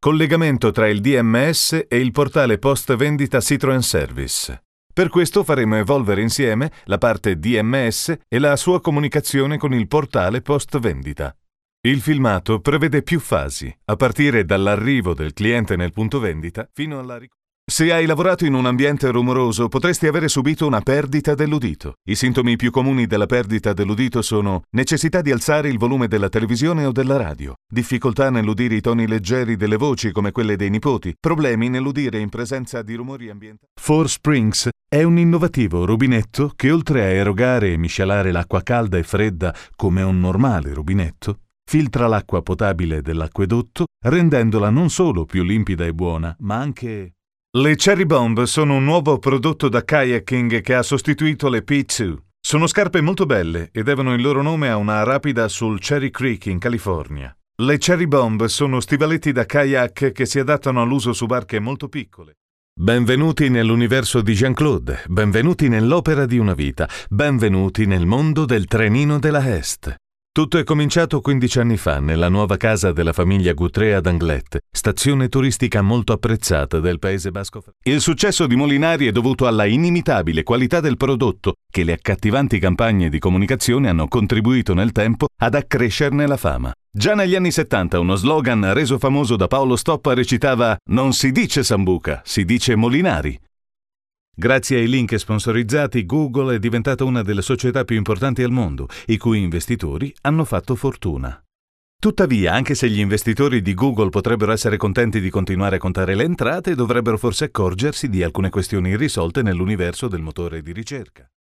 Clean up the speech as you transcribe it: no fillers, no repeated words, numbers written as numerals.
Collegamento tra il DMS e il portale post vendita Citroën Service. Per questo faremo evolvere insieme la parte DMS e la sua comunicazione con il portale post vendita. Il filmato prevede più fasi, a partire dall'arrivo del cliente nel punto vendita fino alla Se hai lavorato in un ambiente rumoroso, potresti avere subito una perdita dell'udito. I sintomi più comuni della perdita dell'udito sono necessità di alzare il volume della televisione o della radio, difficoltà nell'udire i toni leggeri delle voci come quelle dei nipoti, problemi nell'udire in presenza di rumori ambientali. Four Springs è un innovativo rubinetto che, oltre a erogare e miscelare l'acqua calda e fredda come un normale rubinetto, filtra l'acqua potabile dell'acquedotto, rendendola non solo più limpida e buona, ma anche... Le Cherry Bomb sono un nuovo prodotto da kayaking che ha sostituito le P2. Sono scarpe molto belle e devono il loro nome a una rapida sul Cherry Creek in California. Le Cherry Bomb sono stivaletti da kayak che si adattano all'uso su barche molto piccole. Benvenuti nell'universo di Jean-Claude, benvenuti nell'opera di una vita, benvenuti nel mondo del trenino della Est. Tutto è cominciato 15 anni fa nella nuova casa della famiglia Guthrie ad Anglet, stazione turistica molto apprezzata del Paese Basco. Il successo di Molinari è dovuto alla inimitabile qualità del prodotto, che le accattivanti campagne di comunicazione hanno contribuito nel tempo ad accrescerne la fama. Già negli anni 70 uno slogan reso famoso da Paolo Stoppa recitava «Non si dice Sambuca, si dice Molinari». Grazie ai link sponsorizzati, Google è diventata una delle società più importanti al mondo, i cui investitori hanno fatto fortuna. Tuttavia, anche se gli investitori di Google potrebbero essere contenti di continuare a contare le entrate, dovrebbero forse accorgersi di alcune questioni irrisolte nell'universo del motore di ricerca.